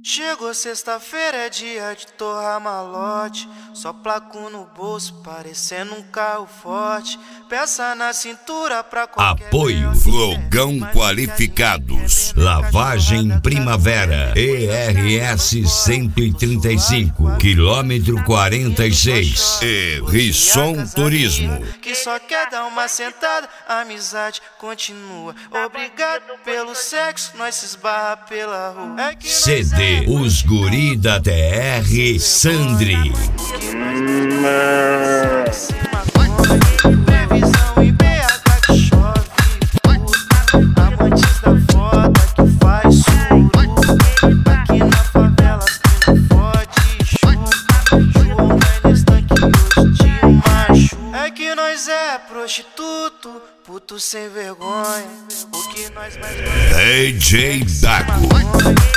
Chegou sexta-feira, é dia de torrar malote. Só placo no bolso, parecendo um carro forte. Peça na cintura pra qualquer... Apoio Flogão Qualificados, Lavagem Primavera, ERS 135, quilômetro 46, e Risson Turismo. Que só quer dar uma sentada, a amizade continua. Obrigado pelo sexo, nós se esbarra pela rua. CD Os Guri da TR Sandri. Previsão em BH que chove, amantes da foda que faz sururu. Aqui na favela que não fode, chupa. João Mendes tanque hoje de macho. É que nós é prostituto, puto sem vergonha. O que nós mais gostamos DJ Dago.